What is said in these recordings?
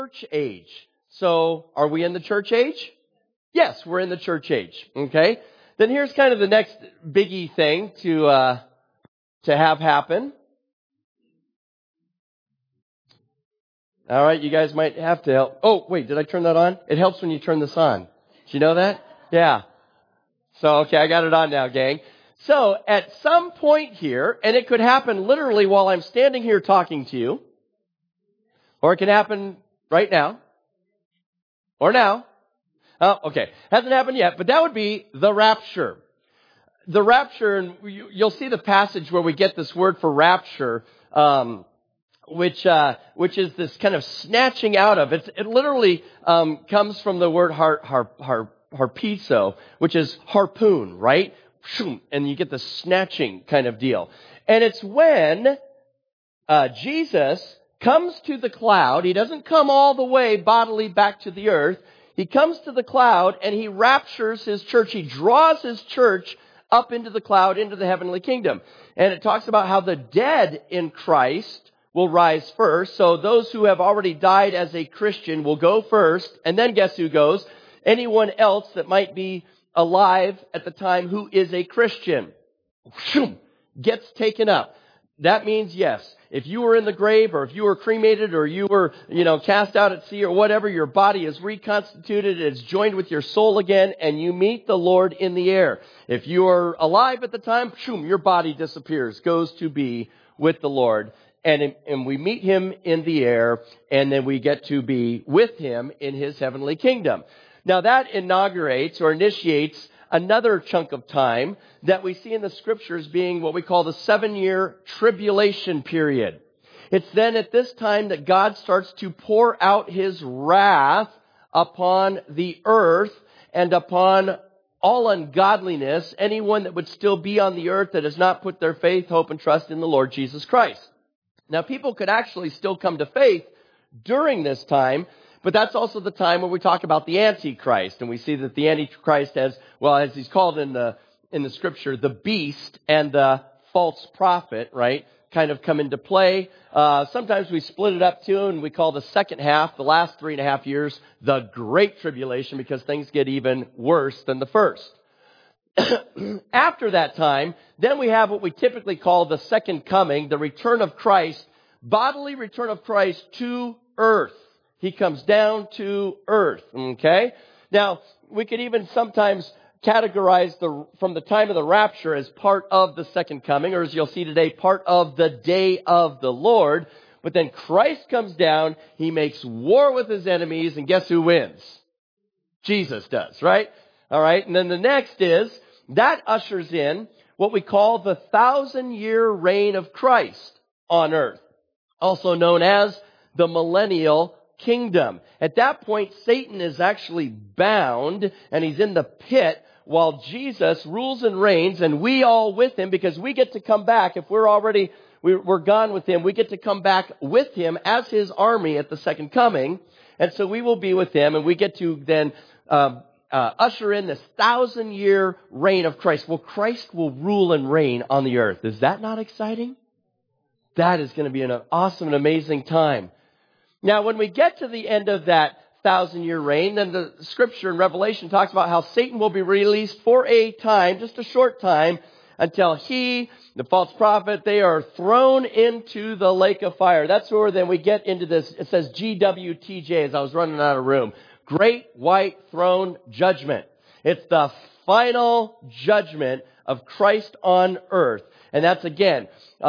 church age. So, are we in the church age? Yes, we're in the church age. Okay? Then here's kind of the next biggie thing to have happen. All right, you guys might have to help. Oh, wait, did I turn that on? It helps when you turn this on. Did you know that? Yeah. So, okay, I got it on now, gang. So, at some point here, and it could happen literally while I'm standing here talking to you, or it can happen right now, or now. Oh, okay. Hasn't happened yet, but that would be the rapture. The rapture, and you'll see the passage where we get this word for rapture, which is this kind of snatching out of. It literally comes from the word harpizo, which is harpoon, right? And you get the snatching kind of deal. And it's when Jesus comes to the cloud. He doesn't come all the way bodily back to the earth. He comes to the cloud and he raptures his church. He draws his church up into the cloud, into the heavenly kingdom. And it talks about how the dead in Christ will rise first. So those who have already died as a Christian will go first. And then guess who goes? Anyone else that might be alive at the time who is a Christian gets taken up. That means, yes, if you were in the grave or if you were cremated or you were, cast out at sea or whatever, your body is reconstituted, it's joined with your soul again, and you meet the Lord in the air. If you are alive at the time, your body disappears, goes to be with the Lord. And we meet him in the air, and then we get to be with him in his heavenly kingdom. Now that inaugurates or initiates another chunk of time that we see in the scriptures being what we call the 7-year tribulation period. It's then at this time that God starts to pour out his wrath upon the earth and upon all ungodliness, anyone that would still be on the earth that has not put their faith, hope, and trust in the Lord Jesus Christ. Now, people could actually still come to faith during this time, but that's also the time when we talk about the Antichrist. And we see that the Antichrist has, as he's called in the scripture, the beast and the false prophet, right, kind of come into play. Sometimes we split it up too, and we call the second half, the last 3.5 years, the Great Tribulation, because things get even worse than the first. After that time, then we have what we typically call the second coming, the return of Christ, bodily return of Christ to earth. He comes down to earth, okay? Now, we could even sometimes categorize from the time of the rapture as part of the second coming, or as you'll see today, part of the day of the Lord. But then Christ comes down, he makes war with his enemies, and guess who wins? Jesus does, right? All right, and then the next is, that ushers in what we call the 1,000-year reign of Christ on earth, also known as the millennial kingdom. At that point, Satan is actually bound, and he's in the pit, while Jesus rules and reigns, and we all with him, because we get to come back. If we're gone with him, we get to come back with him as his army at the second coming, and so we will be with him, and we get to then usher in this 1,000-year reign of Christ. Well, Christ will rule and reign on the earth. Is that not exciting? That is going to be an awesome and amazing time. Now, when we get to the end of that 1,000-year reign, then the scripture in Revelation talks about how Satan will be released for a time, just a short time, until he, the false prophet, they are thrown into the lake of fire. That's where then we get into this. It says GWTJ as I was running out of room. Great White Throne Judgment. It's the final judgment of Christ on earth. And that's again,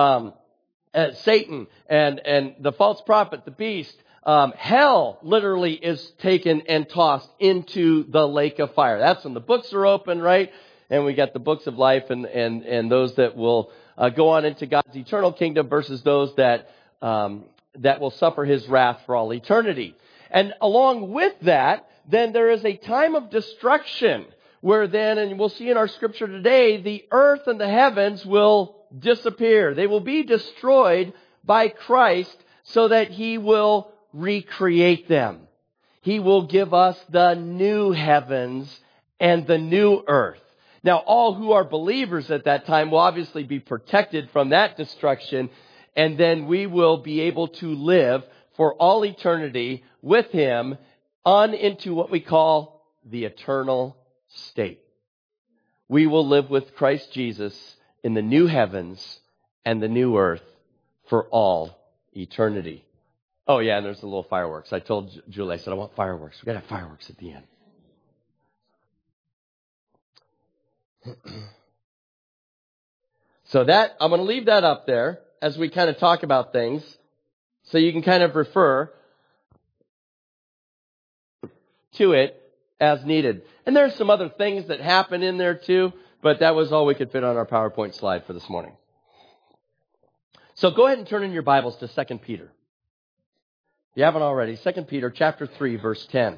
Satan and the false prophet, the beast, hell literally is taken and tossed into the lake of fire. That's when the books are open, right? And we got the books of life and those that will go on into God's eternal kingdom versus those that will suffer his wrath for all eternity. And along with that, then there is a time of destruction where then, and we'll see in our scripture today, the earth and the heavens will disappear. They will be destroyed by Christ so that he will recreate them. He will give us the new heavens and the new earth. Now, all who are believers at that time will obviously be protected from that destruction, and then we will be able to live for all eternity with Him on into what we call the eternal state. We will live with Christ Jesus in the new heavens and the new earth for all eternity. Oh yeah, and there's the little fireworks. I told Julie, I said, I want fireworks. We've got to have fireworks at the end. So that, I'm going to leave that up there as we kind of talk about things, so you can kind of refer to it as needed. And there's some other things that happen in there too, but that was all we could fit on our PowerPoint slide for this morning. So go ahead and turn in your Bibles to 2 Peter. If you haven't already, 2 Peter chapter 3, verse 10.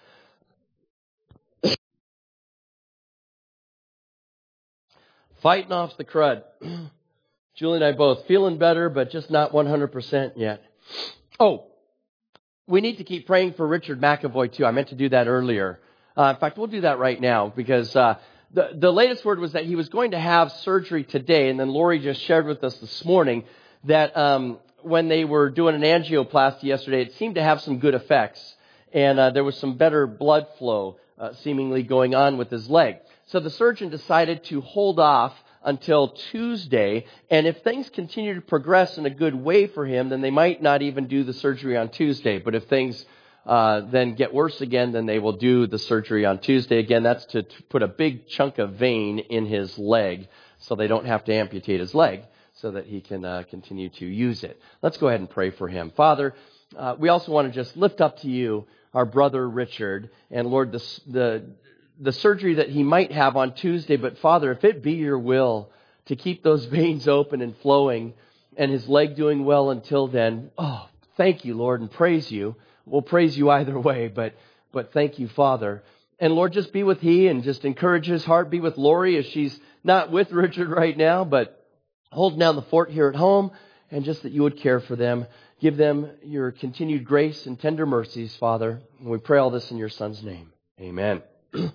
Fighting off the crud. Julie and I both feeling better, but just not 100% yet. Oh, we need to keep praying for Richard McAvoy too. I meant to do that earlier. In fact, we'll do that right now because the latest word was that he was going to have surgery today, and then Lori just shared with us this morning that when they were doing an angioplasty yesterday, it seemed to have some good effects, and there was some better blood flow seemingly going on with his leg. So the surgeon decided to hold off until Tuesday, and if things continue to progress in a good way for him, then they might not even do the surgery on Tuesday. But if things then get worse again, then they will do the surgery on Tuesday. Again, that's to put a big chunk of vein in his leg so they don't have to amputate his leg so that he can continue to use it. Let's go ahead and pray for him. Father, we also want to just lift up to you our brother Richard, and Lord, the surgery that he might have on Tuesday. But Father, if it be your will to keep those veins open and flowing and his leg doing well until then, oh, thank you, Lord, and praise you. We'll praise you either way, but thank you, Father. And Lord, just be with he and just encourage his heart. Be with Lori as she's not with Richard right now, but holding down the fort here at home, and just that you would care for them. Give them your continued grace and tender mercies, Father. And we pray all this in your Son's name. Amen.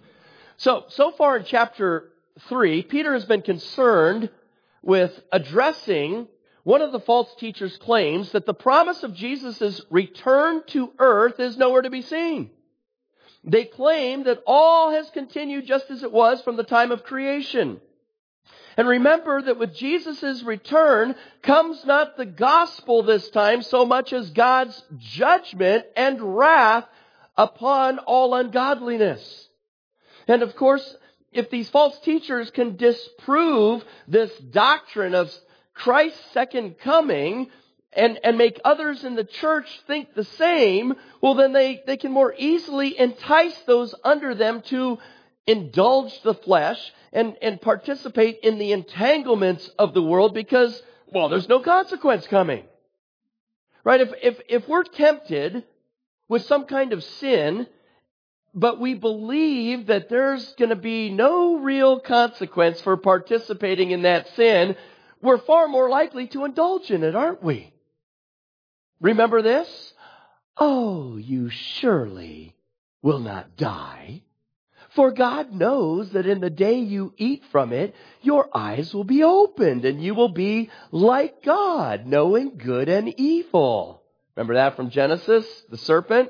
So far in chapter 3, Peter has been concerned with addressing one of the false teachers' claims that the promise of Jesus' return to earth is nowhere to be seen. They claim that all has continued just as it was from the time of creation. And remember that with Jesus' return comes not the gospel this time so much as God's judgment and wrath upon all ungodliness. And of course, if these false teachers can disprove this doctrine of Christ's second coming and make others in the church think the same, well then they can more easily entice those under them to indulge the flesh and participate in the entanglements of the world because, well, there's no consequence coming. Right? If we're tempted with some kind of sin, but we believe that there's going to be no real consequence for participating in that sin, we're far more likely to indulge in it, aren't we? Remember this? Oh, you surely will not die. For God knows that in the day you eat from it, your eyes will be opened and you will be like God, knowing good and evil. Remember that from Genesis, the serpent?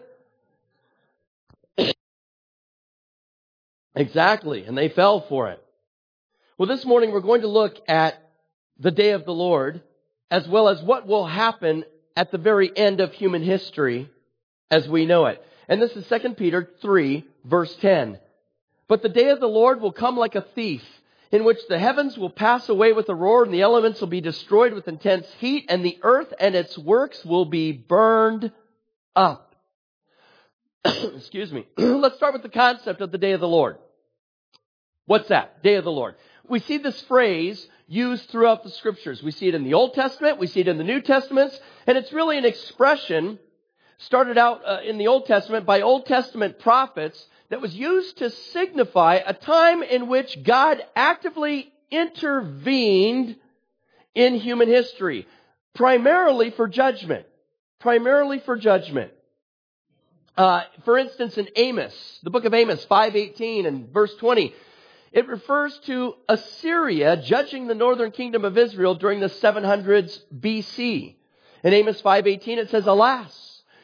Exactly, and they fell for it. Well, this morning we're going to look at the day of the Lord, as well as what will happen at the very end of human history as we know it. And this is 2 Peter 3, verse 10. But the day of the Lord will come like a thief, in which the heavens will pass away with a roar, and the elements will be destroyed with intense heat, and the earth and its works will be burned up. Excuse me. Let's start with the concept of the day of the Lord. What's that? Day of the Lord. We see this phrase used throughout the Scriptures. We see it in the Old Testament, we see it in the New Testaments, and it's really an expression started out in the Old Testament by Old Testament prophets that was used to signify a time in which God actively intervened in human history, primarily for judgment. Primarily for judgment. For instance, in Amos, the book of Amos 5:18 and verse 20, it refers to Assyria judging the northern kingdom of Israel during the 700s BC. In Amos 5:18 it says, Alas,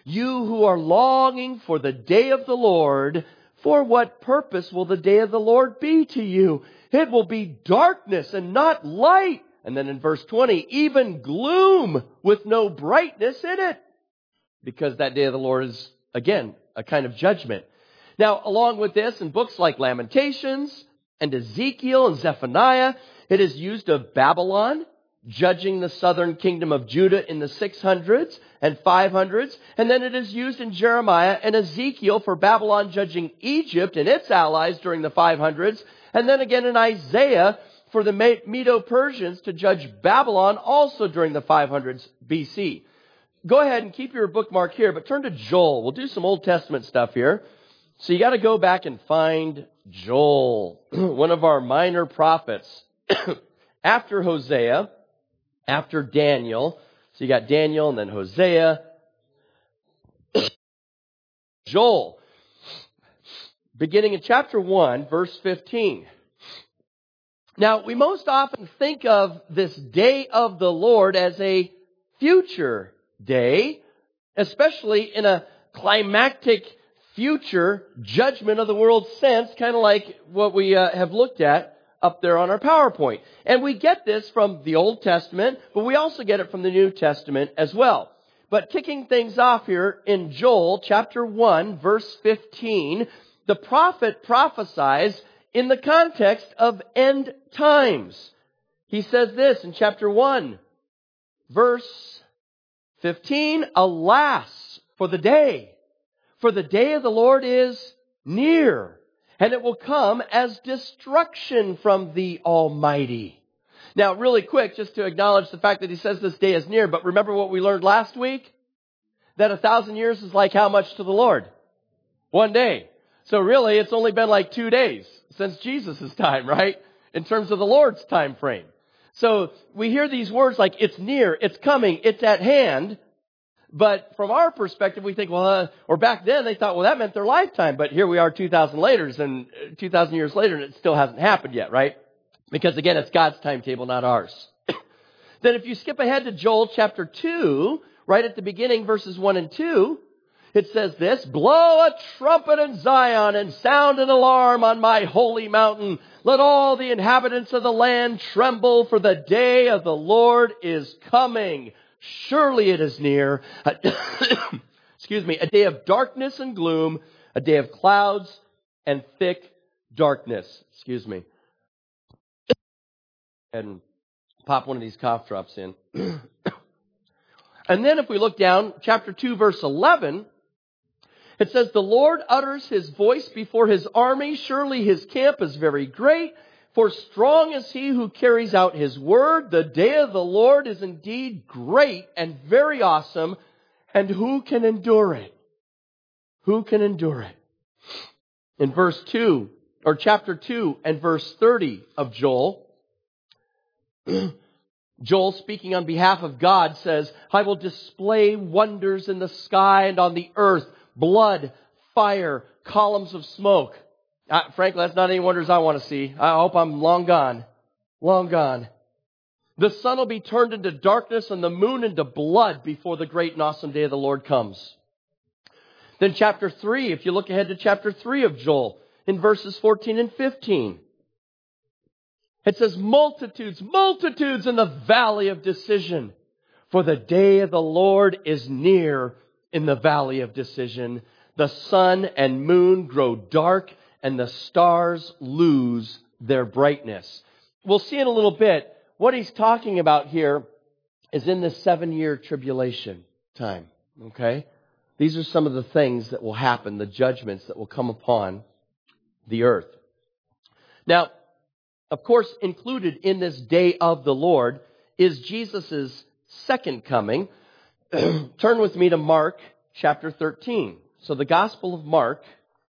You who are longing for the day of the Lord, for what purpose will the day of the Lord be to you? It will be darkness and not light. And then in verse 20, even gloom with no brightness in it. Because that day of the Lord is, again, a kind of judgment. Now, along with this, in books like Lamentations and Ezekiel and Zephaniah, it is used of Babylon, judging the southern kingdom of Judah in the 600s and 500s. And then it is used in Jeremiah and Ezekiel for Babylon judging Egypt and its allies during the 500s. And then again in Isaiah for the Medo-Persians to judge Babylon also during the 500s BC. Go ahead and keep your bookmark here, but turn to Joel. We'll do some Old Testament stuff here. So you got to go back and find Joel, one of our minor prophets. After Hosea, after Daniel. So you got Daniel and then Hosea. Joel, beginning in chapter 1, verse 15. Now, we most often think of this day of the Lord as a future day, especially in a climactic future judgment of the world sense, kind of like what we have looked at up there on our PowerPoint. And we get this from the Old Testament, but we also get it from the New Testament as well. But kicking things off here in Joel chapter 1, verse 15, the prophet prophesies in the context of end times. He says this in chapter 1, verse 15, alas, for the day of the Lord is near, and it will come as destruction from the Almighty. Now, really quick, just to acknowledge the fact that he says this day is near, but remember what we learned last week? That 1,000 years is like how much to the Lord? 1 day. So really, it's only been like 2 days since Jesus' time, right? In terms of the Lord's time frame. So we hear these words like it's near, it's coming, it's at hand. But from our perspective, we think, or back then they thought, well, that meant their lifetime. But here we are 2,000 years later, and it still hasn't happened yet, right? Because again, it's God's timetable, not ours. Then if you skip ahead to Joel chapter 2, right at the beginning, verses 1 and 2, it says this, blow a trumpet in Zion and sound an alarm on my holy mountain. Let all the inhabitants of the land tremble, for the day of the Lord is coming. Surely it is near. Excuse me, a day of darkness and gloom, a day of clouds and thick darkness. Excuse me. And pop one of these cough drops in. And then if we look down, chapter 2, verse 11, it says, the Lord utters his voice before his army. Surely his camp is very great. For strong is he who carries out his word. The day of the Lord is indeed great and very awesome. And who can endure it? Who can endure it? In verse 2, or chapter 2 and verse 30 of Joel, Joel, speaking on behalf of God, says, I will display wonders in the sky and on the earth, blood, fire, columns of smoke. Frankly, that's not any wonders I want to see. I hope I'm long gone. Long gone. The sun will be turned into darkness and the moon into blood before the great and awesome day of the Lord comes. Then chapter 3, if you look ahead to chapter 3 of Joel, in verses 14 and 15, it says, multitudes in the valley of decision. For the day of the Lord is near in the valley of decision. The sun and moon grow dark, and the stars lose their brightness. We'll see in a little bit. What he's talking about here is in the 7-year tribulation time. Okay? These are some of the things that will happen, the judgments that will come upon the earth. Now, of course, included in this day of the Lord is Jesus' second coming. Turn with me to Mark chapter 13. So the Gospel of Mark,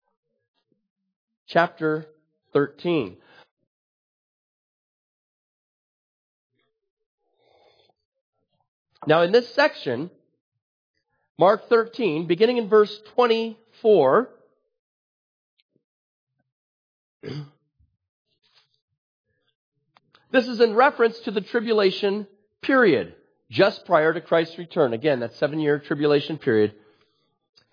chapter 13. Now in this section, Mark 13, beginning in verse 24, this is in reference to the tribulation period, just prior to Christ's return. Again, that 7-year tribulation period.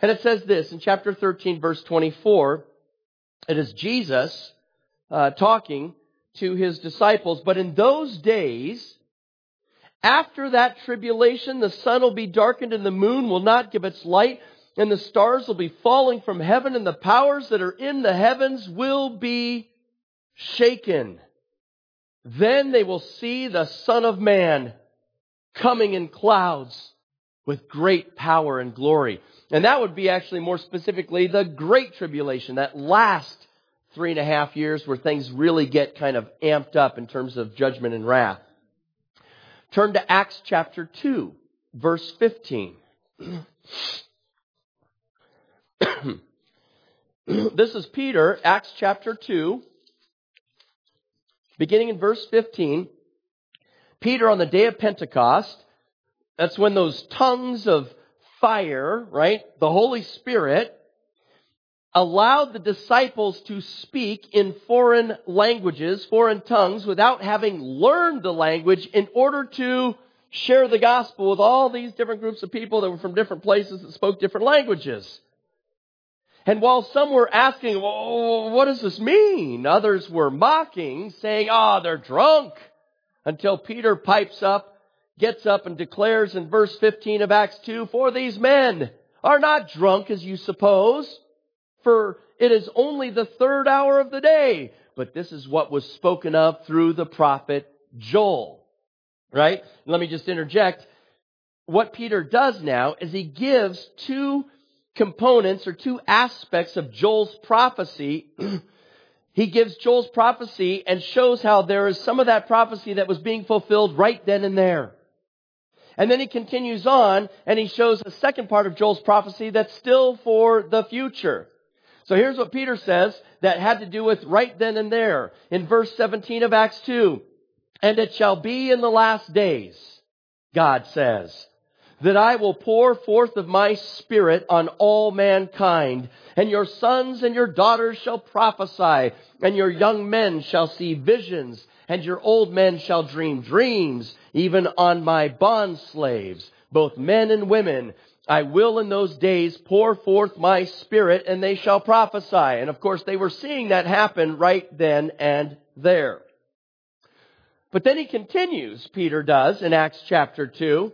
And it says this in chapter 13, verse 24. It is Jesus talking to his disciples. But in those days, after that tribulation, the sun will be darkened and the moon will not give its light, and the stars will be falling from heaven, and the powers that are in the heavens will be shaken. Then they will see the Son of Man coming in clouds with great power and glory. And that would be actually more specifically the Great Tribulation, that last 3.5 years where things really get kind of amped up in terms of judgment and wrath. Turn to Acts chapter 2, verse 15. This is Peter, Acts chapter 2, beginning in verse 15. Peter on the day of Pentecost, that's when those tongues of fire, right, the Holy Spirit, allowed the disciples to speak in foreign languages, foreign tongues, without having learned the language in order to share the gospel with all these different groups of people that were from different places that spoke different languages. And while some were asking, well, what does this mean? Others were mocking, saying, they're drunk. Until Peter pipes up, gets up and declares in verse 15 of Acts 2, for these men are not drunk as you suppose, for it is only the 3rd hour of the day. But this is what was spoken of through the prophet Joel. Right? Let me just interject. What Peter does now is he gives two components or two aspects of Joel's prophecy. He gives Joel's prophecy and shows how there is some of that prophecy that was being fulfilled right then and there. And then he continues on and he shows a second part of Joel's prophecy that's still for the future. So here's what Peter says that had to do with right then and there. In verse 17 of Acts 2, and it shall be in the last days, God says, that I will pour forth of my Spirit on all mankind, and your sons and your daughters shall prophesy, and your young men shall see visions, and your old men shall dream dreams, even on my bondslaves, both men and women. I will in those days pour forth my Spirit, and they shall prophesy. And of course, they were seeing that happen right then and there. But then he continues, Peter does, in Acts chapter 2,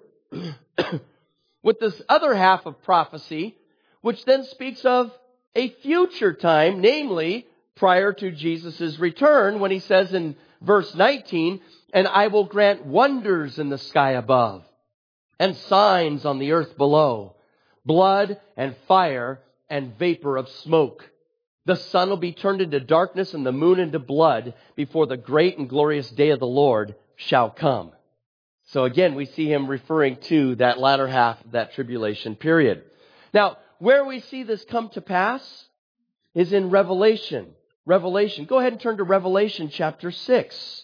with this other half of prophecy, which then speaks of a future time, namely prior to Jesus' return, when he says in verse 19, and I will grant wonders in the sky above, and signs on the earth below, blood and fire and vapor of smoke. The sun will be turned into darkness and the moon into blood before the great and glorious day of the Lord shall come. So again, we see him referring to that latter half of that tribulation period. Now, where we see this come to pass is in Revelation. Revelation. Go ahead and turn to Revelation chapter 6.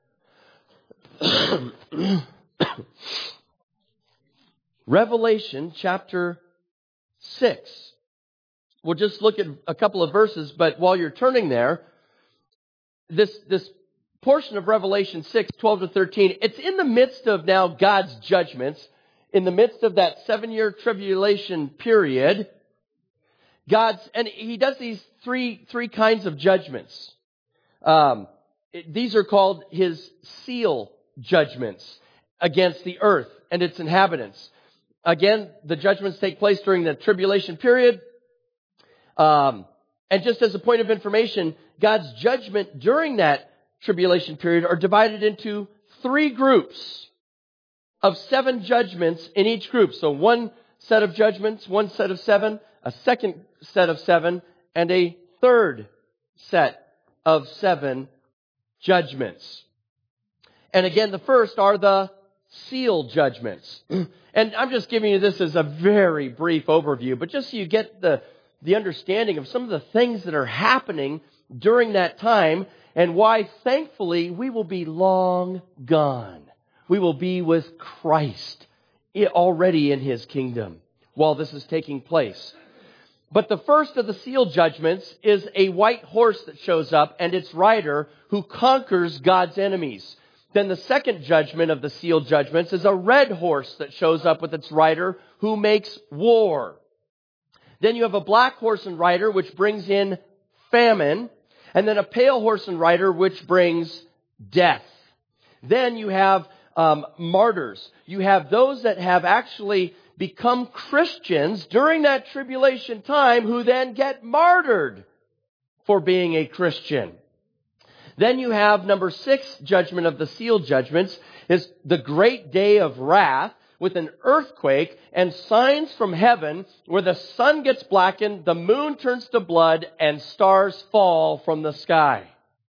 Revelation chapter 6. We'll just look at a couple of verses, but while you're turning there, this portion of Revelation 6, 12 to 13, it's in the midst of now God's judgments, in the midst of that 7-year tribulation period. And he does these three kinds of judgments. These are called his seal judgments against the earth and its inhabitants. Again, the judgments take place during the tribulation period. And just as a point of information, God's judgment during that tribulation period are divided into 3 groups of 7 judgments in each group. So one set of judgments, one set of 7, a second set of 7, and a third set of 7 judgments. And again, the first are the seal judgments. And I'm just giving you this as a very brief overview, but just so you get the understanding of some of the things that are happening during that time and why, thankfully, we will be long gone. We will be with Christ already in His kingdom while this is taking place. But the first of the seal judgments is a white horse that shows up and its rider who conquers God's enemies. Then the second judgment of the seal judgments is a red horse that shows up with its rider who makes war. Then you have a black horse and rider, which brings in famine. And then a pale horse and rider, which brings death. Then you have martyrs. You have those that have actually become Christians during that tribulation time who then get martyred for being a Christian. Then you have number 6 judgment of the seal judgments is the great day of wrath with an earthquake and signs from heaven where the sun gets blackened, the moon turns to blood, and stars fall from the sky.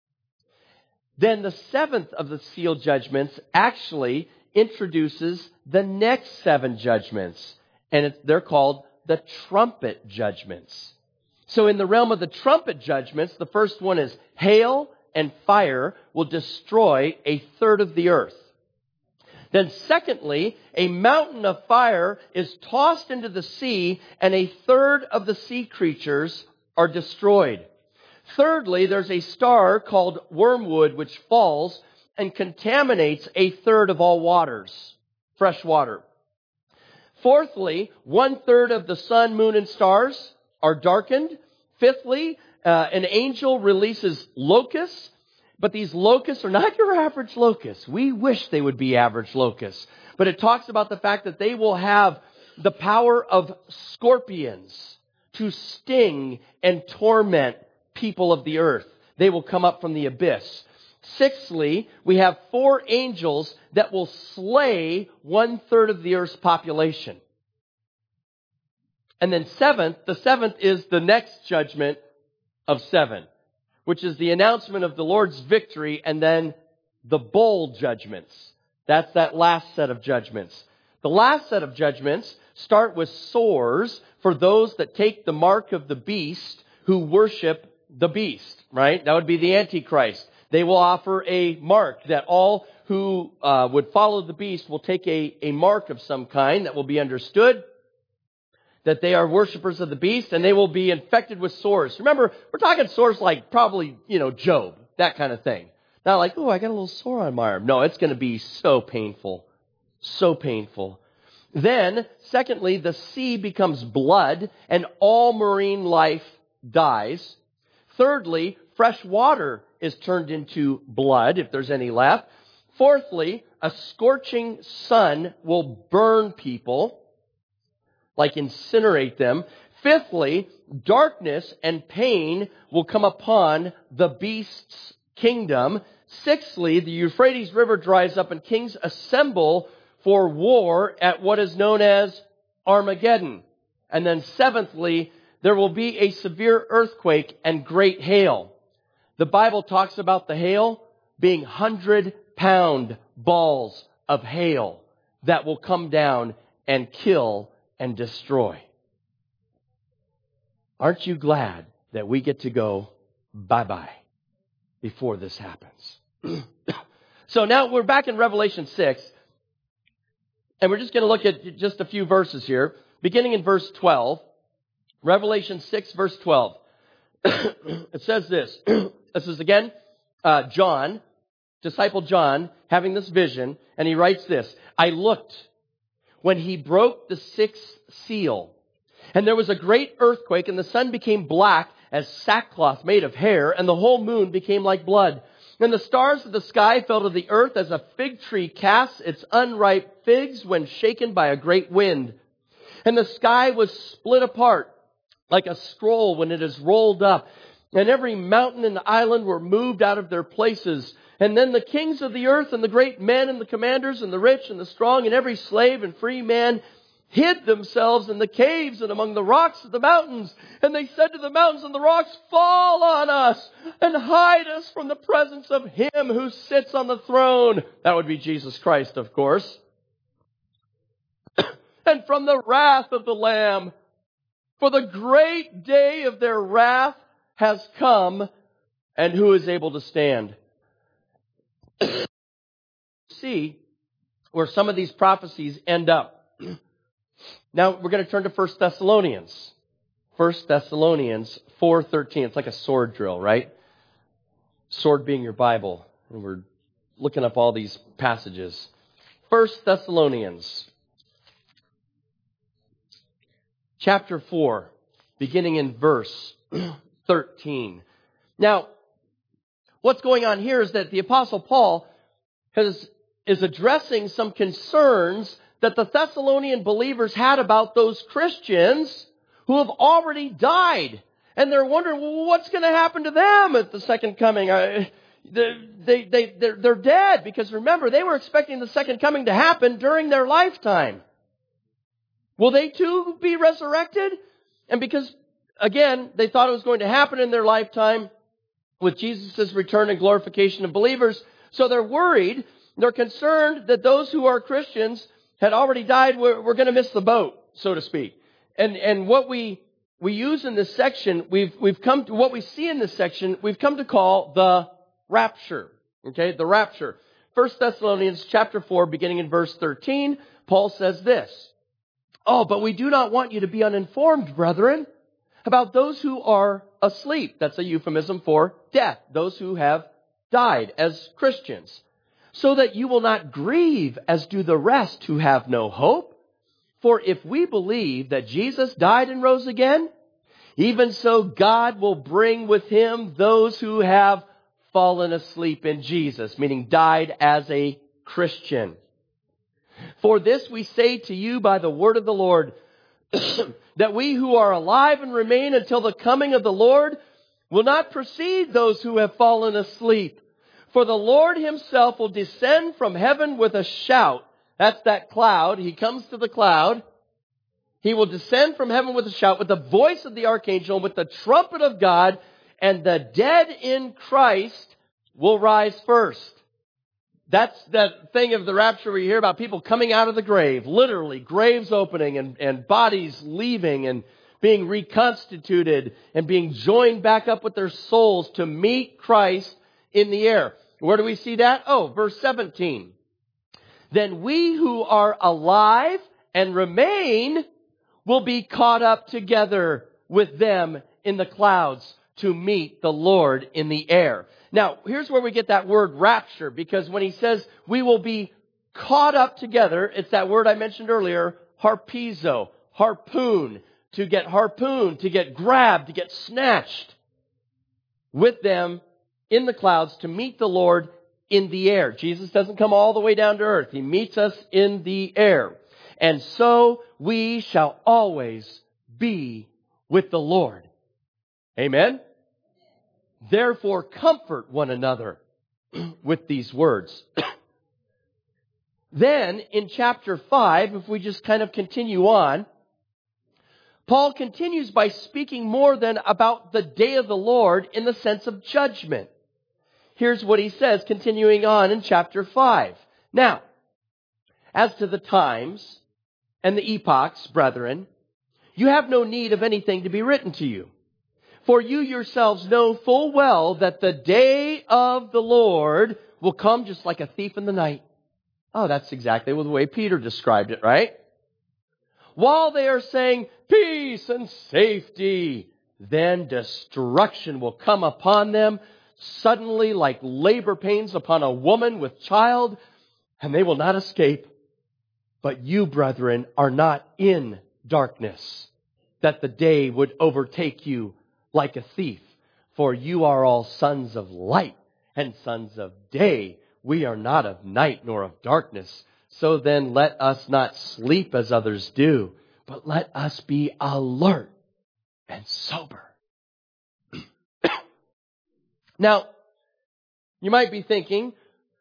Then the 7th of the seal judgments actually introduces the next 7 judgments, and they're called the trumpet judgments. So in the realm of the trumpet judgments, the first one is hail and fire will destroy a third of the earth. Then secondly, a mountain of fire is tossed into the sea, and a third of the sea creatures are destroyed. Thirdly, there's a star called wormwood which falls and contaminates a third of all waters, fresh water. Fourthly, 1/3 of the sun, moon, and stars are darkened. Fifthly, an angel releases locusts, but these locusts are not your average locusts. We wish they would be average locusts. But it talks about the fact that they will have the power of scorpions to sting and torment people of the earth. They will come up from the abyss. Sixthly, we have 4 angels that will slay 1/3 of the earth's population. And then the seventh is the next judgment of 7, which is the announcement of the Lord's victory, and then the bowl judgments. That's that last set of judgments. The last set of judgments start with sores for those that take the mark of the beast who worship the beast, right? That would be the Antichrist. They will offer a mark that all who would follow the beast will take a mark of some kind that will be understood that they are worshipers of the beast, and they will be infected with sores. Remember, we're talking sores like probably, Job, that kind of thing. Not like, oh, I got a little sore on my arm. No, it's going to be so painful. So painful. Then, secondly, the sea becomes blood, and all marine life dies. Thirdly, fresh water is turned into blood, if there's any left. Fourthly, a scorching sun will burn people, like incinerate them. Fifthly, darkness and pain will come upon the beast's kingdom. Sixthly, the Euphrates River dries up and kings assemble for war at what is known as Armageddon. And then seventhly, there will be a severe earthquake and great hail. The Bible talks about the hail being 100-pound balls of hail that will come down and kill and destroy. Aren't you glad that we get to go bye-bye before this happens? So now we're back in Revelation 6, and we're just going to look at just a few verses here, beginning in verse 12. Revelation 6, verse 12. It says this. This is again John, disciple John, having this vision, and he writes this. I looked when he broke the 6th seal, and there was a great earthquake, and the sun became black as sackcloth made of hair, and the whole moon became like blood. And the stars of the sky fell to the earth as a fig tree casts its unripe figs when shaken by a great wind. And the sky was split apart like a scroll when it is rolled up, and every mountain and island were moved out of their places. And then the kings of the earth and the great men and the commanders and the rich and the strong and every slave and free man hid themselves in the caves and among the rocks of the mountains. And they said to the mountains and the rocks, fall on us and hide us from the presence of him who sits on the throne. That would be Jesus Christ, of course. And from the wrath of the Lamb. For the great day of their wrath has come, and who is able to stand? See where some of these prophecies end up. Now we're going to turn to 1 Thessalonians. 1 Thessalonians 4:13. It's like a sword drill, right? Sword being your Bible. And we're looking up all these passages. 1 Thessalonians chapter 4. beginning in verse 13. Now, what's going on here is that the Apostle Paul is addressing some concerns that the Thessalonian believers had about those Christians who have already died. And they're wondering, well, what's going to happen to them at the second coming? They're dead, because remember, they were expecting the second coming to happen during their lifetime. Will they too be resurrected? And because, again, they thought it was going to happen in their lifetime with Jesus' return and glorification of believers, so they're worried, they're concerned that those who are Christians had already died, we're going to miss the boat, so to speak. And what we use in this section, we've come to what we see in this section, we've come to call the rapture. Okay, the rapture. 1 Thessalonians chapter 4, beginning in verse 13, Paul says this: "Oh, but we do not want you to be uninformed, brethren, about those who are asleep." That's a euphemism for death. Those who have died as Christians. "So that you will not grieve as do the rest who have no hope. For if we believe that Jesus died and rose again, even so God will bring with him those who have fallen asleep in Jesus," meaning died as a Christian. "For this we say to you by the word of the Lord, that we who are alive and remain until the coming of the Lord will not precede those who have fallen asleep. For the Lord himself will descend from heaven with a shout." That's that cloud. He comes to the cloud. "He will descend from heaven with a shout, with the voice of the archangel, with the trumpet of God, and the dead in Christ will rise first." That's that thing of the rapture where you hear about people coming out of the grave, literally graves opening and bodies leaving and being reconstituted and being joined back up with their souls to meet Christ in the air. Where do we see that? Oh, verse 17. "Then we who are alive and remain will be caught up together with them in the clouds to meet the Lord in the air." Now, here's where we get that word rapture, because when he says we will be caught up together, it's that word I mentioned earlier, harpizo, harpoon, to get harpooned, to get grabbed, to get snatched with them in the clouds to meet the Lord in the air. Jesus doesn't come all the way down to earth. He meets us in the air. "And so we shall always be with the Lord." Amen? "Therefore comfort one another with these words." Then in chapter 5, if we just kind of continue on, Paul continues by speaking more than about the day of the Lord in the sense of judgment. Here's what he says, continuing on in chapter 5. "Now, as to the times and the epochs, brethren, you have no need of anything to be written to you. For you yourselves know full well that the day of the Lord will come just like a thief in the night." Oh, that's exactly the way Peter described it, right? "While they are saying peace and safety, then destruction will come upon them suddenly like labor pains upon a woman with child, and they will not escape. But you, brethren, are not in darkness, that the day would overtake you like a thief. For you are all sons of light and sons of day. We are not of night nor of darkness. So then let us not sleep as others do, but let us be alert and sober." Now, you might be thinking,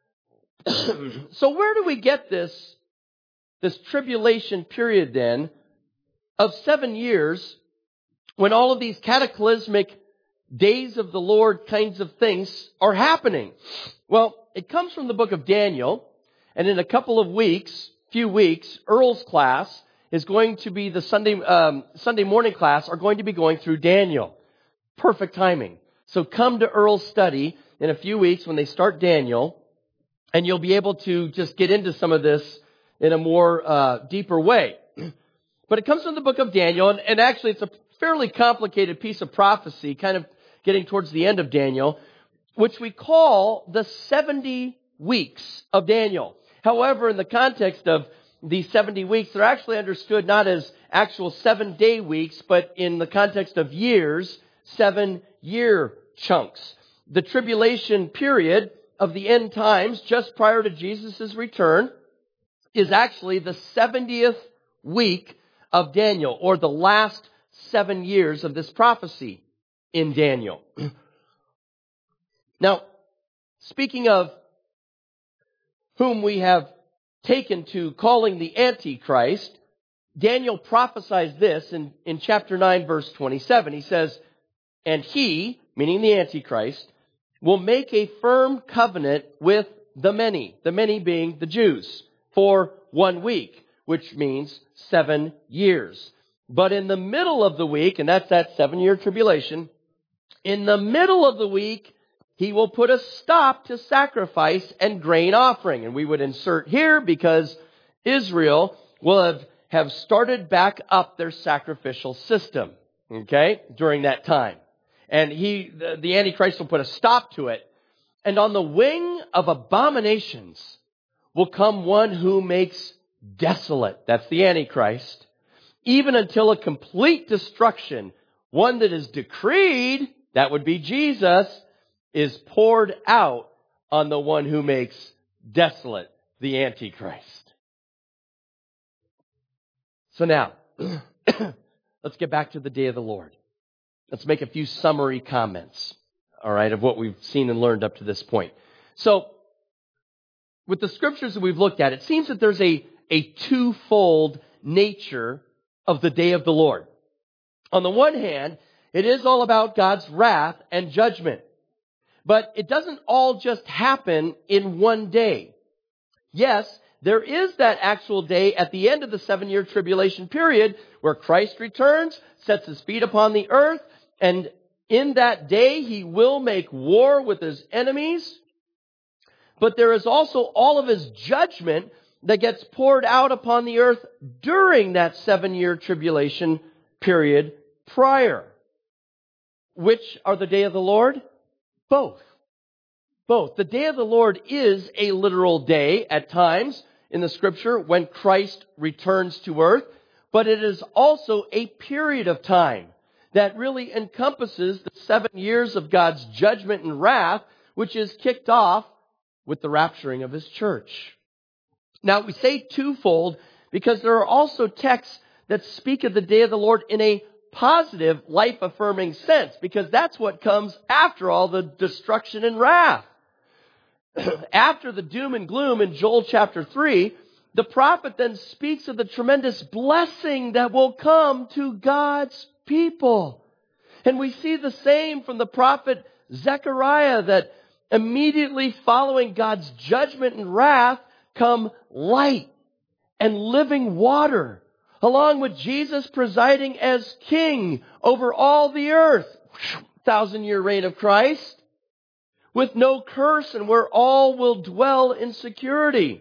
so where do we get this tribulation period then of 7 years when all of these cataclysmic days of the Lord kinds of things are happening? Well, it comes from the book of Daniel, and in a couple of few weeks, Earl's class is going to be the Sunday morning class are going to be going through Daniel. Perfect timing. So come to Earl's study in a few weeks when they start Daniel, and you'll be able to just get into some of this in a more deeper way. But it comes from the book of Daniel, and actually it's a fairly complicated piece of prophecy, kind of getting towards the end of Daniel, which we call the 70 weeks of Daniel. However, in the context of these 70 weeks, they're actually understood not as actual 7-day weeks, but in the context of years, 7-year chunks. The tribulation period of the end times, just prior to Jesus' return, is actually the 70th week of Daniel, or the last 7 years of this prophecy in Daniel. Now, speaking of whom we have taken to calling the Antichrist, Daniel prophesies this in chapter 9, verse 27. He says, "And he," meaning the Antichrist, "will make a firm covenant with the many being the Jews, for 1 week, which means 7 years. But in the middle of the week," and that's that 7-year tribulation, "in the middle of the week, he will put a stop to sacrifice and grain offering." And we would insert here because Israel will have started back up their sacrificial system, okay, during that time. And the Antichrist will put a stop to it. "And on the wing of abominations will come one who makes desolate," that's the Antichrist, "even until a complete destruction, one that is decreed," that would be Jesus, "is poured out on the one who makes desolate," the Antichrist. So now, let's get back to the day of the Lord. Let's make a few summary comments, all right, of what we've seen and learned up to this point. So, with the scriptures that we've looked at, it seems that there's a twofold nature of the day of the Lord. On the one hand, it is all about God's wrath and judgment. But it doesn't all just happen in one day. Yes, there is that actual day at the end of the 7-year tribulation period where Christ returns, sets his feet upon the earth, and in that day he will make war with his enemies. But there is also all of his judgment that gets poured out upon the earth during that 7-year tribulation period prior. Which are the day of the Lord? Both. The day of the Lord is a literal day at times in the scripture when Christ returns to earth, but it is also a period of time that really encompasses the 7 years of God's judgment and wrath, which is kicked off with the rapturing of his church. Now, we say twofold because there are also texts that speak of the day of the Lord in a positive, life-affirming sense, because that's what comes after all the destruction and wrath. After the doom and gloom in Joel chapter 3, the prophet then speaks of the tremendous blessing that will come to God's people. And we see the same from the prophet Zechariah, that immediately following God's judgment and wrath come light and living water, along with Jesus presiding as king over all the earth. 1,000-year reign of Christ, with no curse, and where all will dwell in security.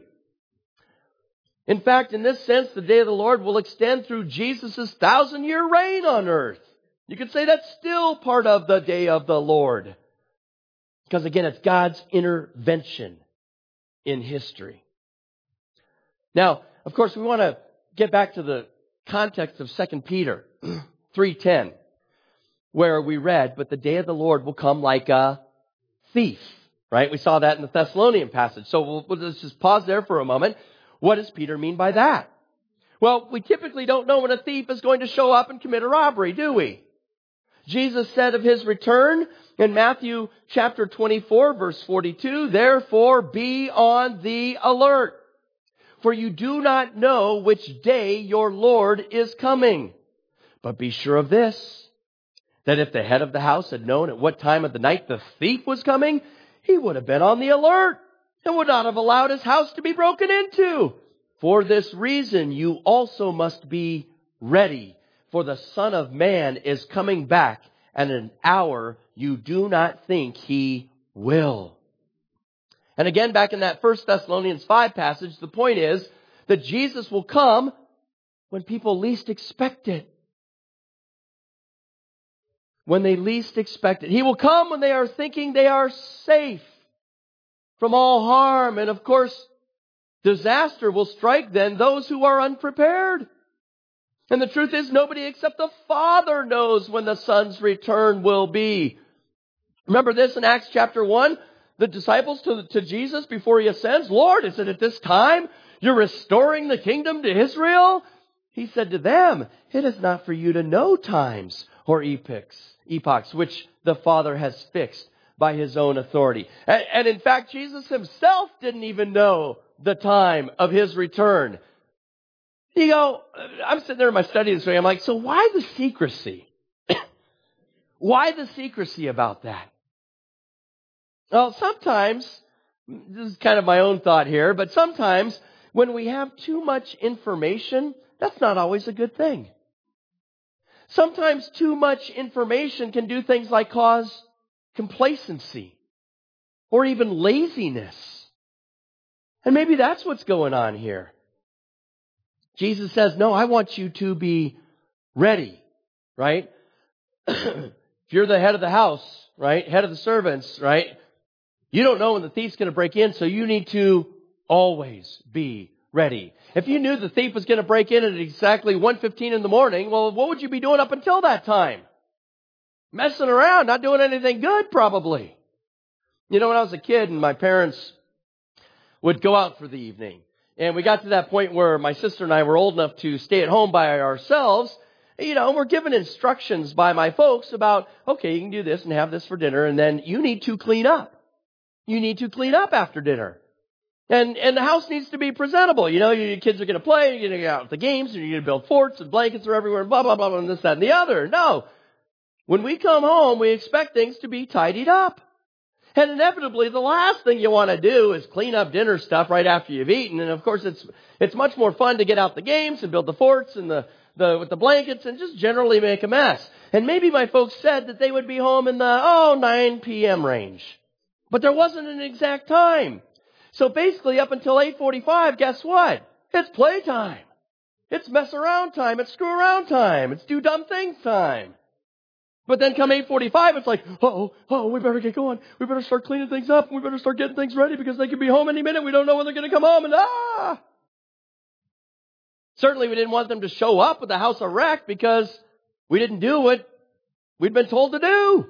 In fact, in this sense, the day of the Lord will extend through Jesus' 1,000-year reign on earth. You could say that's still part of the day of the Lord. Because again, it's God's intervention in history. Now, of course, we want to get back to the context of 2 Peter 3:10, where we read, "But the day of the Lord will come like a thief," right? We saw that in the Thessalonian passage. So let's just pause there for a moment. What does Peter mean by that? Well, we typically don't know when a thief is going to show up and commit a robbery, do we? Jesus said of his return in Matthew chapter 24, verse 42, "Therefore be on the alert, for you do not know which day your Lord is coming. But be sure of this, that if the head of the house had known at what time of the night the thief was coming, he would have been on the alert and would not have allowed his house to be broken into. For this reason you also must be ready, for the Son of Man is coming back at an hour you do not think he will." And again, back in that 1 Thessalonians 5 passage, the point is that Jesus will come when people least expect it. When they least expect it. He will come when they are thinking they are safe from all harm. And of course, Disaster will strike then those who are unprepared. And the truth is, nobody except the Father knows when the Son's return will be. Remember this in Acts chapter 1? The disciples to Jesus before He ascends, Lord, is it at this time you're restoring the kingdom to Israel? He said to them, it is not for you to know times or epochs which the Father has fixed by His own authority. And in fact, Jesus Himself didn't even know the time of His return. I'm sitting there in my study this way. I'm like, so why the secrecy? Why the secrecy about that? Well, sometimes, this is kind of my own thought here, but sometimes when we have too much information, that's not always a good thing. Sometimes too much information can do things like cause complacency or even laziness. And maybe that's what's going on here. Jesus says, no, I want you to be ready, right? If you're the head of the house, right? Head of the servants, right? You don't know when the thief's going to break in, so you need to always be ready. If you knew the thief was going to break in at exactly 1:15 in the morning, well, what would you be doing up until that time? Messing around, not doing anything good, probably. When I was a kid and my parents would go out for the evening, and we got to that point where my sister and I were old enough to stay at home by ourselves, we're given instructions by my folks about, okay, you can do this and have this for dinner, and then you need to clean up. You need to clean up after dinner. And the house needs to be presentable. Your kids are going to play, you're going to get out with the games, and you're going to build forts, and blankets are everywhere, and blah, blah, blah, and this, that, and the other. No. When we come home, we expect things to be tidied up. And inevitably, the last thing you want to do is clean up dinner stuff right after you've eaten. And of course, it's much more fun to get out the games and build the forts and with the blankets and just generally make a mess. And maybe my folks said that they would be home in the 9 p.m. range. But there wasn't an exact time. So basically, up until 8:45, guess what? It's playtime. It's mess around time. It's screw around time. It's do dumb things time. But then come 8:45, it's like, we better get going. We better start cleaning things up. We better start getting things ready because they could be home any minute. We don't know when they're going to come home. And Certainly we didn't want them to show up with the house a wreck because we didn't do what we'd been told to do.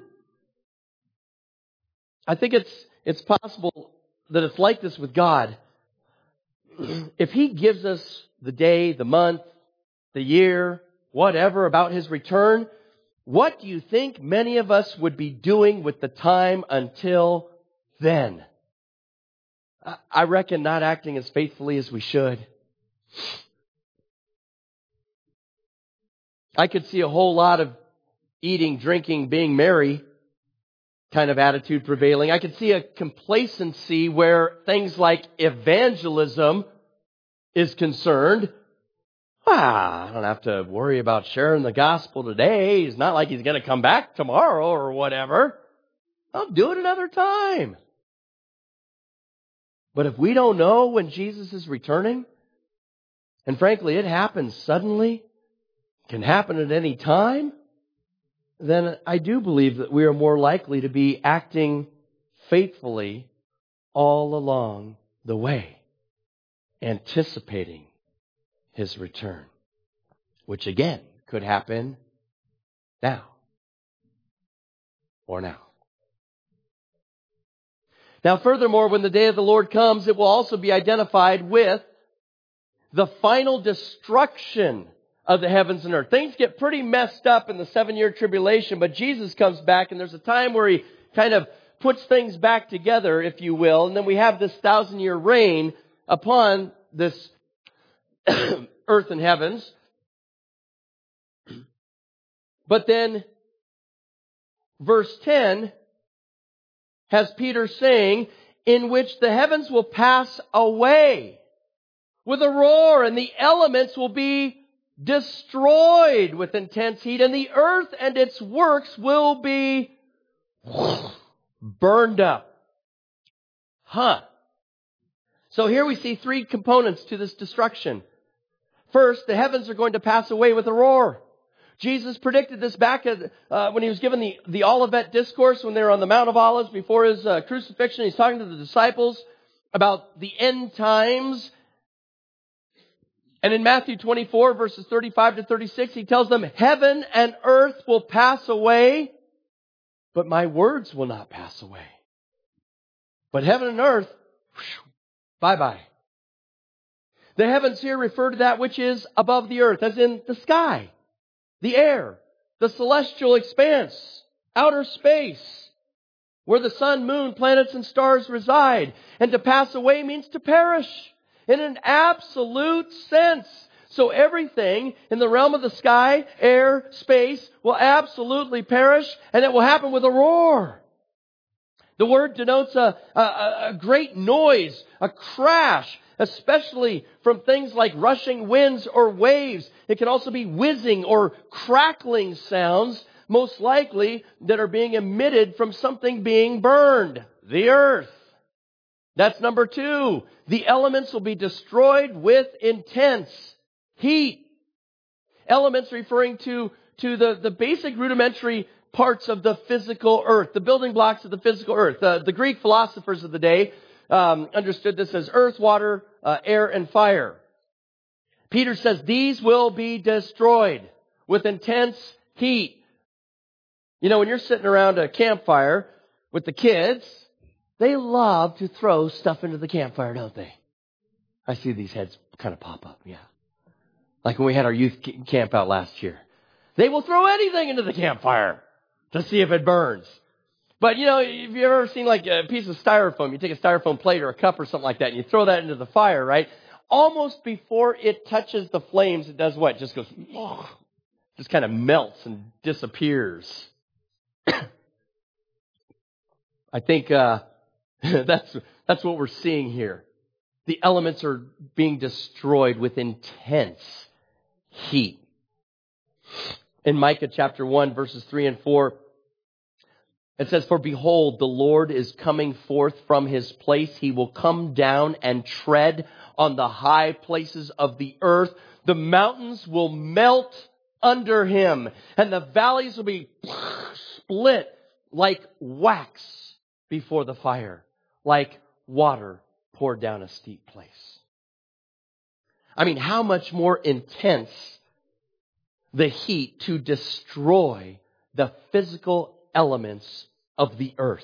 I think it's possible that it's like this with God. If He gives us the day, the month, the year, whatever about His return, what do you think many of us would be doing with the time until then? I reckon not acting as faithfully as we should. I could see a whole lot of eating, drinking, being merry kind of attitude prevailing. I could see a complacency where things like evangelism is concerned. I don't have to worry about sharing the gospel today. It's not like He's going to come back tomorrow or whatever. I'll do it another time. But if we don't know when Jesus is returning, and frankly it happens suddenly, can happen at any time, then I do believe that we are more likely to be acting faithfully all along the way, anticipating His return, which again could happen now or now. Now, furthermore, when the day of the Lord comes, it will also be identified with the final destruction of the heavens and earth. Things get pretty messed up in the 7-year tribulation, but Jesus comes back and there's a time where He kind of puts things back together, if you will, and then we have this 1,000-year reign upon this earth and heavens. But then verse 10 has Peter saying, in which the heavens will pass away with a roar, and the elements will be destroyed with intense heat, and the earth and its works will be burned up. So here we see 3 components to this destruction. First, the heavens are going to pass away with a roar. Jesus predicted this back when He was given the Olivet Discourse when they were on the Mount of Olives before His crucifixion. He's talking to the disciples about the end times And in Matthew 24, verses 35 to 36, he tells them, heaven and earth will pass away, but my words will not pass away. But heaven and earth, bye-bye. The heavens here refer to that which is above the earth, as in the sky, the air, the celestial expanse, outer space, where the sun, moon, planets, and stars reside. And to pass away means to perish in an absolute sense. So everything in the realm of the sky, air, space will absolutely perish, and it will happen with a roar. The word denotes a great noise, a crash, especially from things like rushing winds or waves. It can also be whizzing or crackling sounds, most likely that are being emitted from something being burned, the earth. That's number 2. The elements will be destroyed with intense heat. Elements referring to the basic rudimentary parts of the physical earth, the building blocks of the physical earth. The Greek philosophers of the day understood this as earth, water, air, and fire. Peter says these will be destroyed with intense heat. You know, when you're sitting around a campfire with the kids, they love to throw stuff into the campfire, don't they? I see these heads kind of pop up, yeah. Like when we had our youth camp out last year. They will throw anything into the campfire to see if it burns. But, you know, if you've ever seen like a piece of styrofoam, you take a styrofoam plate or a cup or something like that and you throw that into the fire, right? Almost before it touches the flames, it does what? It just goes, just kind of melts and disappears. I think that's what we're seeing here. The elements are being destroyed with intense heat. In Micah chapter 1, verses 3 and 4, it says, for behold, the Lord is coming forth from his place. He will come down and tread on the high places of the earth. The mountains will melt under him, and the valleys will be split like wax before the fire, like water poured down a steep place. I mean, how much more intense the heat to destroy the physical elements of the earth.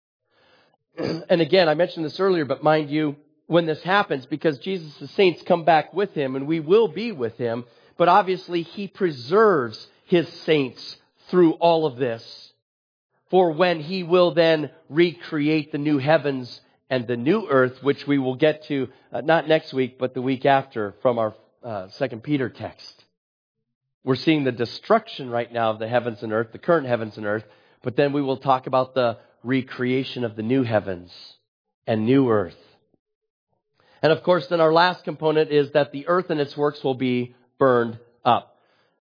And again, I mentioned this earlier, but mind you, when this happens, because Jesus' saints come back with him, and we will be with him, but obviously he preserves his saints through all of this. For when he will then recreate the new heavens and the new earth, which we will get to not next week, but the week after from our 2 Peter text. We're seeing the destruction right now of the heavens and earth, the current heavens and earth, but then we will talk about the recreation of the new heavens and new earth. And of course, then our last component is that the earth and its works will be burned up.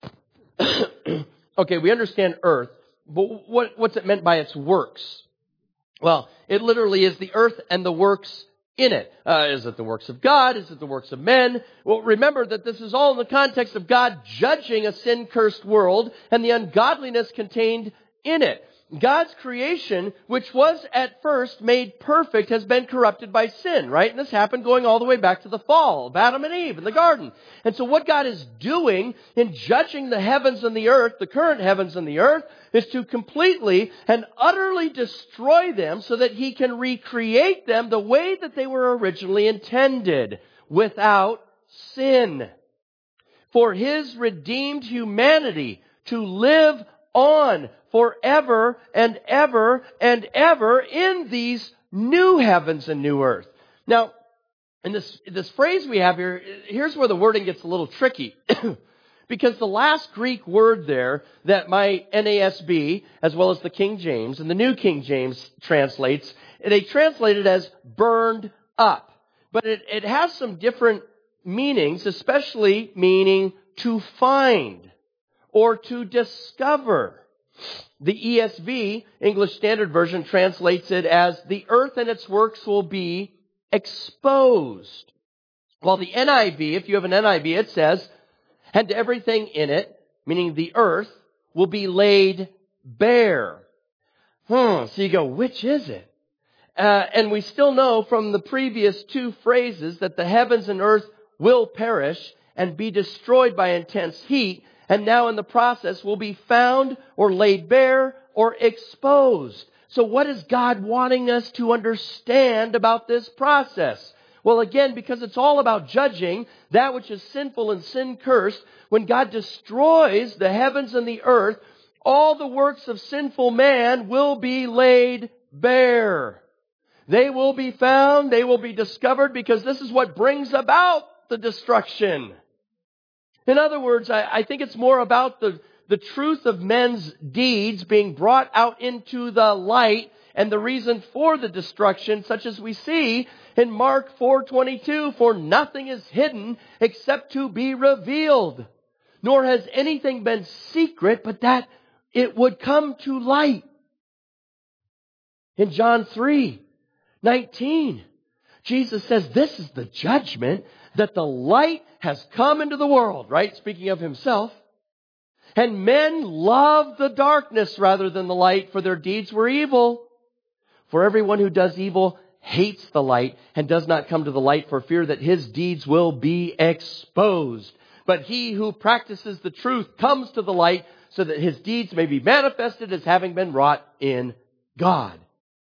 Okay, we understand earth, but what's it meant by its works? Well, it literally is the earth and the works in it. Is it the works of God? Is it the works of men? Well, remember that this is all in the context of God judging a sin-cursed world and the ungodliness contained in it. God's creation, which was at first made perfect, has been corrupted by sin, right? And this happened going all the way back to the fall of Adam and Eve in the garden. And so what God is doing in judging the heavens and the earth, the current heavens and the earth, is to completely and utterly destroy them so that he can recreate them the way that they were originally intended, without sin. For his redeemed humanity to live on forever and ever and ever in these new heavens and new earth. Now, in this phrase we have here, here's where the wording gets a little tricky. Because the last Greek word there that my NASB, as well as the King James and the New King James translates, they translate it as burned up. But it has some different meanings, especially meaning to find or to discover. The ESV, English Standard Version, translates it as the earth and its works will be exposed. While the NIV, if you have an NIV, it says, and everything in it, meaning the earth, will be laid bare. So you go, which is it? And we still know from the previous two phrases that the heavens and earth will perish and be destroyed by intense heat, and now in the process will be found or laid bare or exposed. So what is God wanting us to understand about this process? Well, again, because it's all about judging that which is sinful and sin-cursed, when God destroys the heavens and the earth, all the works of sinful man will be laid bare. They will be found, they will be discovered, because this is what brings about the destruction. In other words, I think it's more about the truth of men's deeds being brought out into the light and the reason for the destruction, such as we see in Mark 4:22, for nothing is hidden except to be revealed, nor has anything been secret, but that it would come to light. In John 3:19, Jesus says, this is the judgment, that the light has come into the world, right? Speaking of himself. And men love the darkness rather than the light, for their deeds were evil. For everyone who does evil hates the light and does not come to the light for fear that his deeds will be exposed. But he who practices the truth comes to the light so that his deeds may be manifested as having been wrought in God.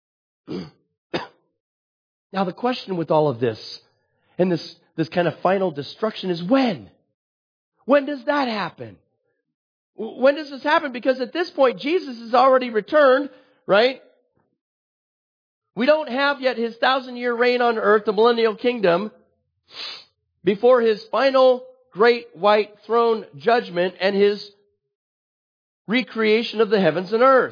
Now the question with all of this and this kind of final destruction is when? When does that happen? When does this happen? Because at this point, Jesus has already returned, right? We don't have yet His 1,000-year reign on earth, the millennial kingdom, before His final great white throne judgment and His recreation of the heavens and earth.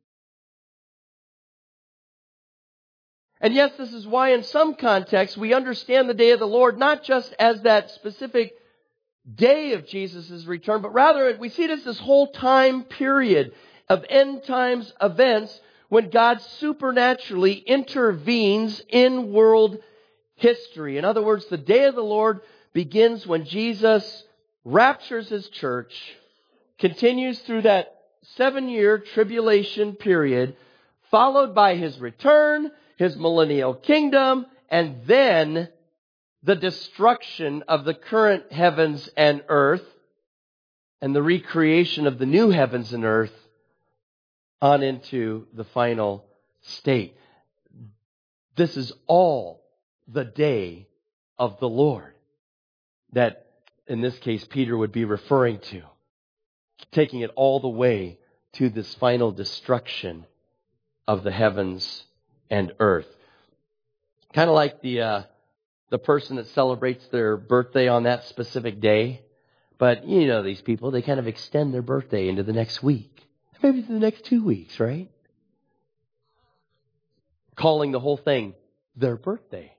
And yes, this is why in some contexts we understand the day of the Lord not just as that specific day of Jesus' return, but rather we see it as this whole time period of end times events when God supernaturally intervenes in world history. In other words, the day of the Lord begins when Jesus raptures His church, continues through that 7-year tribulation period, followed by His return, His millennial kingdom, and then the destruction of the current heavens and earth and the recreation of the new heavens and earth on into the final state. This is all the day of the Lord that, in this case, Peter would be referring to, taking it all the way to this final destruction of the heavens and earth. Kind of like the person that celebrates their birthday on that specific day. But you know these people, they kind of extend their birthday into the next week. Maybe to the next 2 weeks, right? Calling the whole thing their birthday.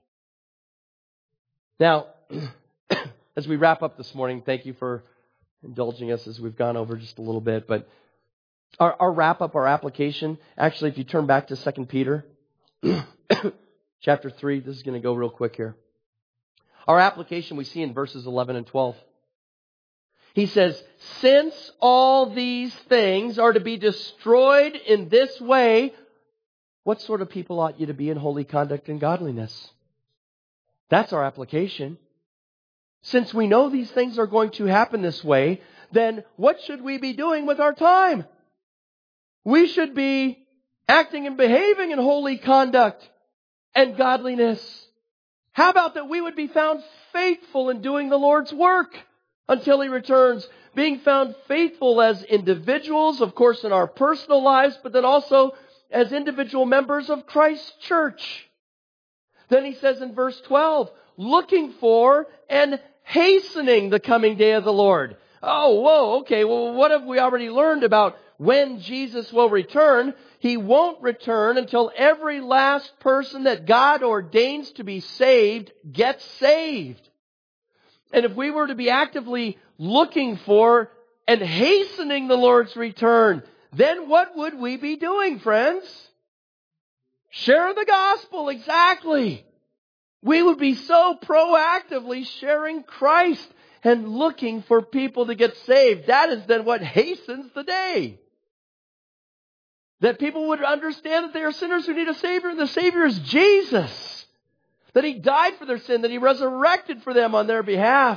Now, as we wrap up this morning, thank you for indulging us as we've gone over just a little bit. But our wrap up, our application, actually, if you turn back to 2 Peter chapter 3, this is going to go real quick here. Our application we see in verses 11 and 12. He says, since all these things are to be destroyed in this way, what sort of people ought you to be in holy conduct and godliness? That's our application. Since we know these things are going to happen this way, then what should we be doing with our time? We should be acting and behaving in holy conduct and godliness. How about that we would be found faithful in doing the Lord's work until He returns? Being found faithful as individuals, of course, in our personal lives, but then also as individual members of Christ's church. Then he says in verse 12, looking for and hastening the coming day of the Lord. Oh, whoa, okay, well, what have we already learned about when Jesus will return? He won't return until every last person that God ordains to be saved gets saved. And if we were to be actively looking for and hastening the Lord's return, then what would we be doing, friends? Share the gospel, exactly. We would be so proactively sharing Christ and looking for people to get saved. That is then what hastens the day. That people would understand that they are sinners who need a Savior, and the Savior is Jesus. That He died for their sin, that He resurrected for them on their behalf.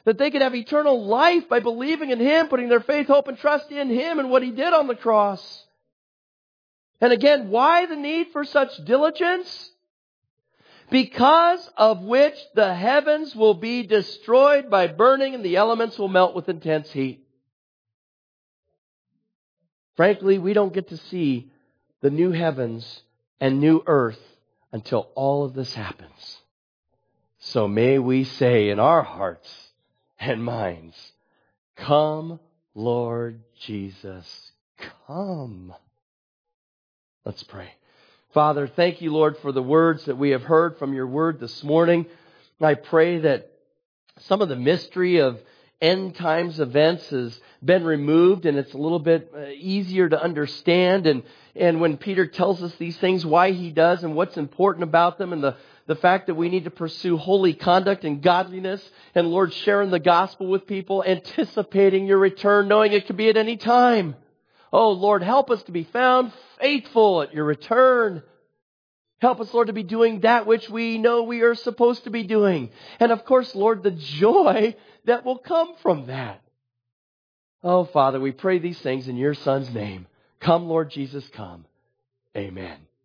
That they could have eternal life by believing in Him, putting their faith, hope, and trust in Him and what He did on the cross. And again, why the need for such diligence? Because of which the heavens will be destroyed by burning and the elements will melt with intense heat. Frankly, we don't get to see the new heavens and new earth until all of this happens. So may we say in our hearts and minds, come, Lord Jesus, come. Let's pray. Father, thank you, Lord, for the words that we have heard from your word this morning. I pray that some of the mystery of end times events has been removed and it's a little bit easier to understand. And when Peter tells us these things, why he does and what's important about them, and the fact that we need to pursue holy conduct and godliness, and Lord, sharing the gospel with people, anticipating your return, knowing it could be at any time. Oh, Lord, help us to be found faithful at your return. Help us, Lord, to be doing that which we know we are supposed to be doing. And of course, Lord, the joy that will come from that. Oh, Father, we pray these things in your Son's name. Come, Lord Jesus, come. Amen.